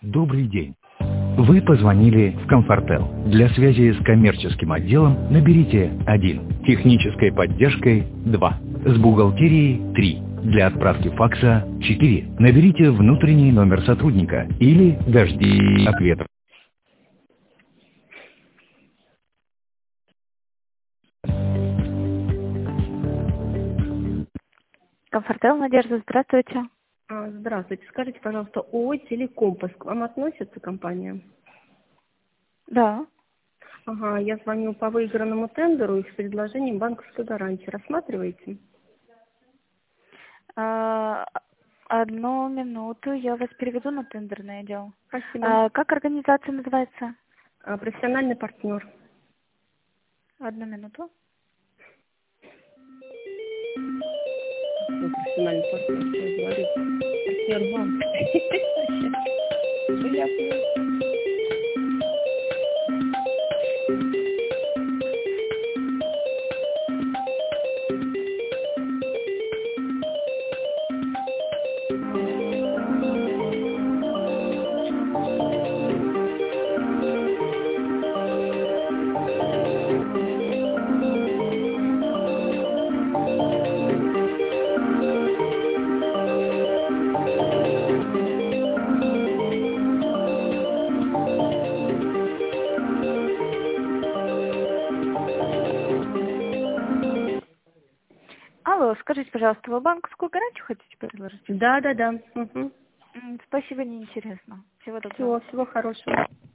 Добрый день. Вы позвонили в Комфортел. Для связи с коммерческим отделом наберите 1. Технической поддержкой 2. С бухгалтерией 3. Для отправки факса 4. Наберите внутренний номер сотрудника или дождитесь ответа. Комфортел, Надежда, здравствуйте. Здравствуйте. Скажите, пожалуйста, ООО «Телекомпас» к вам относится компания? Да. Ага, я звоню по выигранному тендеру и с предложением банковской гарантии. Рассматриваете? Одну минуту, я вас переведу на тендерный отдел. Спасибо. Как организация называется? Профессиональный партнер. Одну минуту. Профессиональный партнер, что я говорю? Партнер банка. Алло, скажите, пожалуйста, вы банковскую гарантию хотите предложить? Да. Угу. Спасибо, неинтересно. Всего доброго. Всего хорошего.